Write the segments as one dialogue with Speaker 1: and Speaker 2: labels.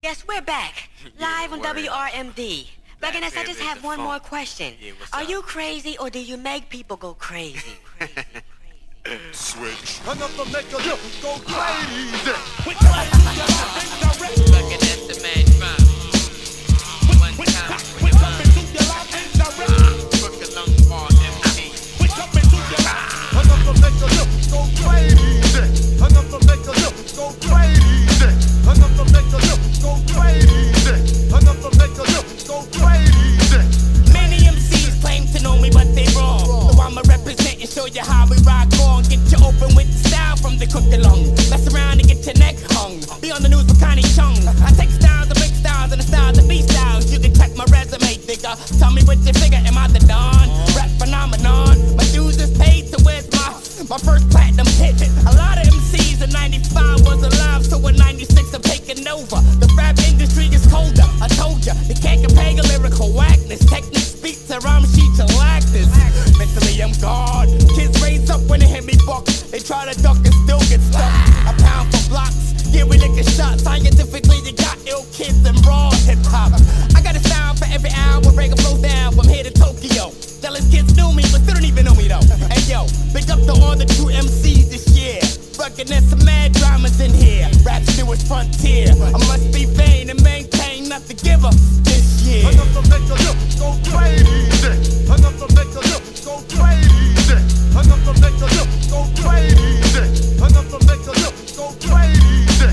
Speaker 1: Yes, we're back, live on WRMD. Recognize, I just have one more question. Are you crazy or do you make people go crazy?
Speaker 2: Switch. Another make a look go crazy.
Speaker 3: Looking at the man drop. One time. Crooked long ball empty.
Speaker 2: Another make a look go crazy. Another make a look go crazy. Another make a look go crazy. Another make a look go crazy.
Speaker 4: Many MCs claim to know me, but they wrong. So I'ma represent and show you how we rock on. Get you open with the style from the crooked long. Mess around and get your neck hung. Be on the news with Connie Chung. I take styles to make styles and the styles to be styles. You can check my resume, nigga. Tell me what you figure, am I the Don? Rap phenomenon. My dues is paid, so where's my first platinum hit? A lot of MCs in 95 was alive, so in 96 I'm taking over. The rap industry is colder. I told ya, they can't compare your lyrical whackness. Technique speaks to rhyme sheets and lack this. Mentally I'm gone. Kids raise up when they hit me buck. They try to duck and still get stuck. A pound for blocks. Yeah, we lick a shot. Scientifically, you got ill kids and raw hip hop. I got a sound for every hour when Reagan flows down from here to Tokyo. Jealous kids knew me, but still don't even know me though. Hey yo, big up to all the true MCs this year. Fucking there's some mad dramas in here. Rap's newest frontier. I must be vain and maintain not to give up this year.
Speaker 2: Another make a look go crazy. Another make a look go crazy. Another make a look go crazy. Another make a look go crazy.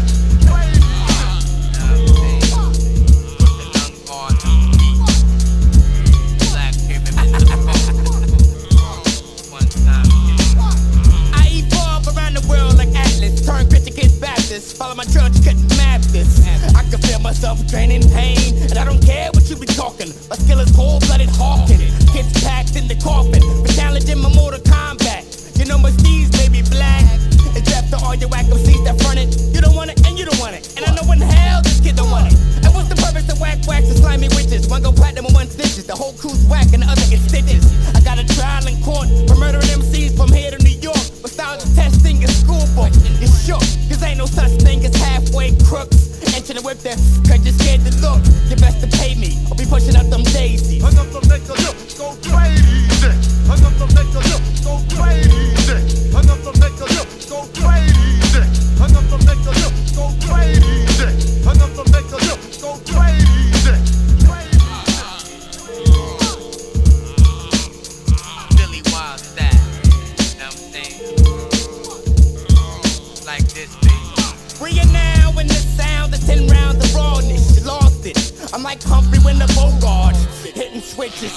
Speaker 4: Turn Christian kids Baptist. Follow my church, couldn't map this. I can feel myself draining pain, and I don't care what you be talking. My skill is cold-blooded hawking. Kids packed in the coffin for challenging my Mortal Kombat. You know my steez may be black. It's after all your whack MCs that front it. You don't want it, and you don't want it. And I know in hell this kid don't want it. And what's the purpose of whack whacks and slimy witches? One go platinum and one stitches. The whole crew's whack and the other gets stitches. I got a trial in court for murdering MCs from here to New York. But styles of testing is school book. It's shook, cause ain't no such thing as halfway crooks. Entering the whip there, cause you're scared to look. You best to pay me, or be pushing up them daisies.
Speaker 2: Another make a look go crazy. Another make a look go crazy. Another make a look go crazy. Another make a look go crazy. Another make a look go crazy.
Speaker 3: Billy Wild style. You know what I'm saying? Like this, baby.
Speaker 4: Bring it now in the sound of 10 rounds of rawness. You lost it. I'm like Humphrey when the Bogart hitting switches.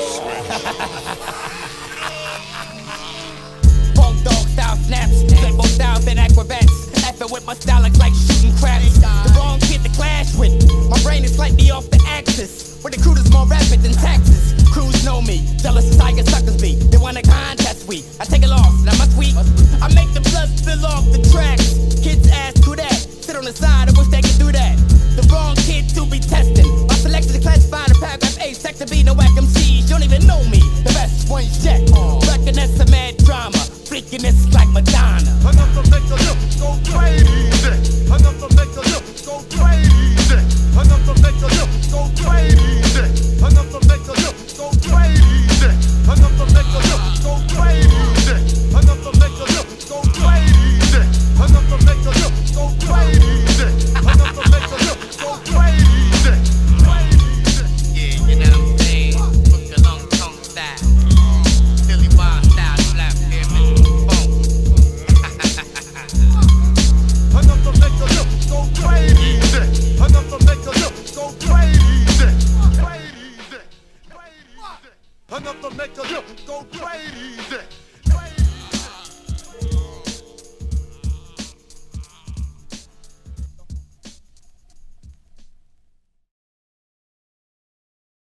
Speaker 4: Funk dog style snaps, simple styles and acrobats. Effing with my style like shooting craps. The wrong kid to clash with. My brain is slightly off the axis. Where the crew is more rapid than taxes. Crews know me, jealous as tiger suckers be. They want a contest, I take a loss, now my sweet. I make the blood spill off the tracks. Kids ask who that? Sit on the side, I wish they could do that. The wrong kid to be testing. My selection is classified in paragraph A, sector B, no whack MCs. You don't even know me, the best one's yet. Reckon that's some mad drama, freakiness like Madonna.
Speaker 2: Another make a look go crazy. Another make a look go crazy. Another make a look go crazy.